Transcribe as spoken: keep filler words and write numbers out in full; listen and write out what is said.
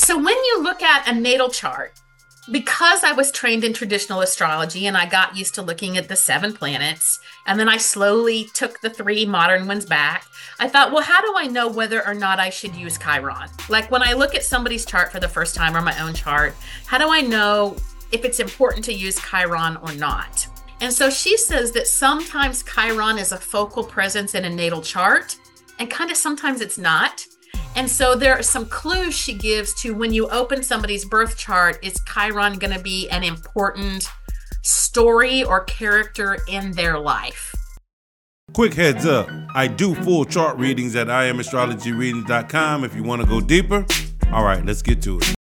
So when you look at a natal chart, because I was trained in traditional astrology and I got used to looking at the seven planets, and then I slowly took the three modern ones back, I thought, well, how do I know whether or not I should use Chiron? Like when I look at somebody's chart for the first time or my own chart, how do I know if it's important to use Chiron or not? And so she says that sometimes Chiron is a focal presence in a natal chart, and kind of sometimes it's not. And so there are some clues she gives to when you open somebody's birth chart, is Chiron going to be an important story or character in their life? Quick heads up, I do full chart readings at I am astrology readings dot com if you want to go deeper. All right, let's get to it.